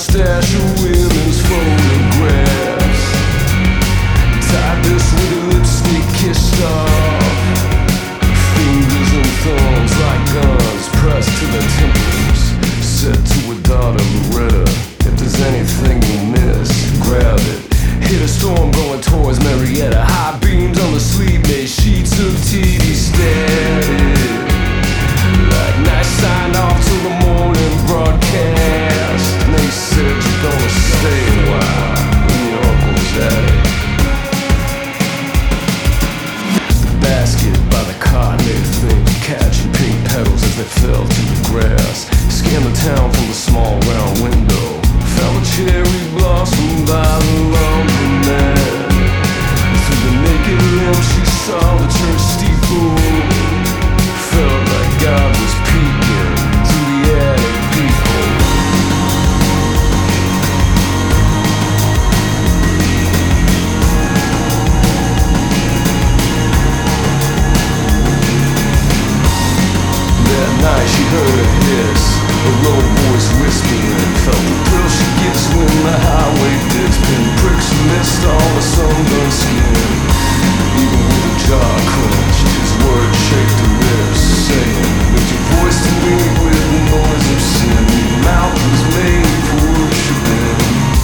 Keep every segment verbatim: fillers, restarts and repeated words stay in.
stash of women's photographs. Tied this with her lipstick kissed off. Fingers and thumbs like guns pressed to their temples. Said to her daughter Loretta, if there's anything you miss, grab it. Hit a storm going towards Marietta. High beams on the sleep made sheets of T V static. Like night signed off till the morning broadcast. And they said you're gonna stay a while in your uncle's attic. The basket by the cot made a thing, catching pink petals as they fell to the grass. Scanned the town from the small round window. Found a cherry blossom by the lumberman. Through the naked limb she saw the church steeple. Felt like God was peeking through the attic peephole. That night she heard a hiss, a low voice whispering. Felt the thrill she gets when the highway dips. Pinpricks missed all the sunburned skin. Even with a jaw clenched, his words shake the lips, saying, lift your voice to me with the noise of sin. Your mouth was made for worshiping.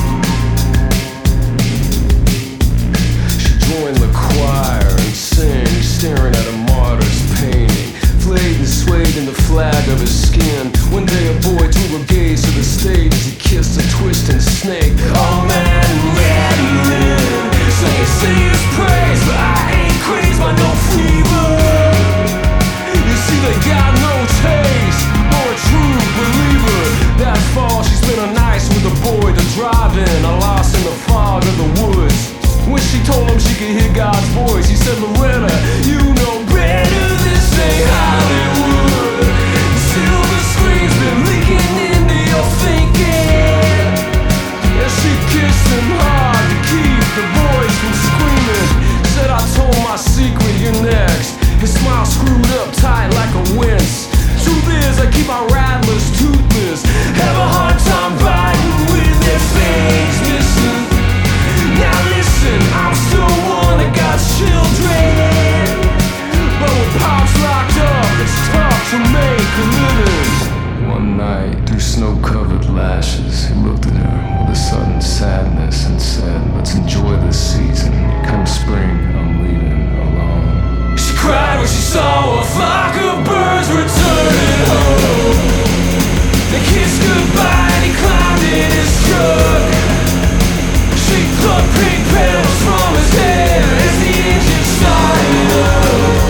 She joined the choir and sang, staring at a martyr's painting. Flayed and swayed in the flag of his skin. One day a boy drew a gaze to the stage as he kissed a twisting snake. Oh man, rattling, say, say his praise, but I ain't crazed by no fever. You see they got no taste, nor a true believer. That fall she spent a night with a boy to drive in, a lost in the fog of the woods. When she told him she could hear God's voice, he said, Loretta, you know better, this ain't Hollywood. Silver screen's been leaking into your thinking. And she kissed him hard to keep the voice from screaming. Said, I told my secret, you're next. His smile screwed up tight like a wince. Truth is, I keep my rattlers toothless. Have a hard time biting with their fangs missing. Now listen, I'm still one that got children. But when Pop's locked up, it's tough to make a living. One night, through snow-covered lashes, he looked at her with a sudden sadness and said, let's enjoy this season. Come spring, I'm leaving alone. She cried when she saw a flock of birds returning home. They kissed goodbye and he climbed in his truck. She plucked pink petals from his hair as the engine started up.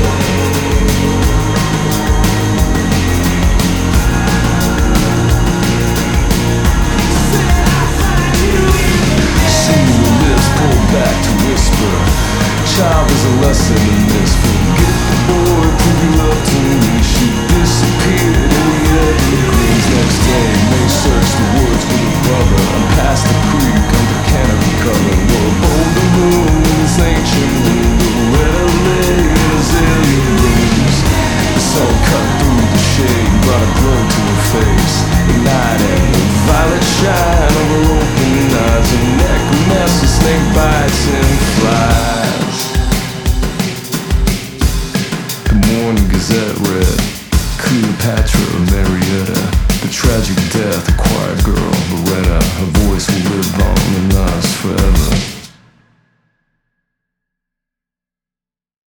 Seeing the lips pulled back to whisper, child, there's a lesson in this. Forget the boy, prove your love to me. She disappeared in the evergreens. Next day, they searched the woods for the brother. And past the creek under canopy cover, where a boulder moon in this ancient window. Red lay azalea blooms. The sun cut through the shade, brought a glow to her face. Igniting the violet shine of her open eyes. Her neck a mess of snake bites and flies. The Morning Gazette read, Cleopatra of Marietta, the tragic death